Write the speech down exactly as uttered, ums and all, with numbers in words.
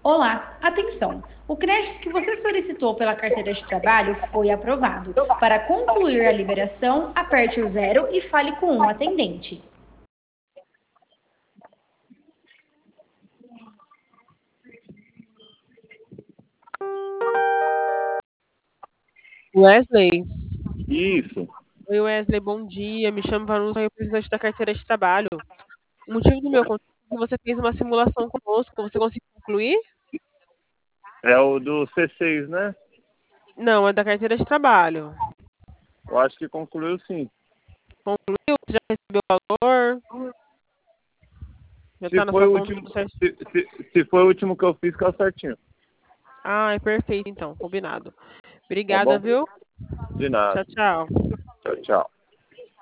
Olá, atenção! O crédito que você solicitou pela carteira de trabalho foi aprovado. Para concluir a liberação, aperte o zero e fale com um atendente. Wesley? Isso. Oi, Wesley, bom dia. Me chamo Vanusa, sou representante da carteira de trabalho. O motivo do meu contato é que você fez uma simulação conosco. Você conseguiu concluir? É o do C seis, né? Não, é da carteira de trabalho. Eu acho que concluiu sim. Concluiu? Você já recebeu o valor? Já Se tá na foi sua o conta último, tudo certo? se, se, se foi o último que eu fiz, caiu certinho. Ah, é perfeito então, combinado. Tá Obrigada, bom? viu? De nada. Tchau, tchau. Tchau, tchau.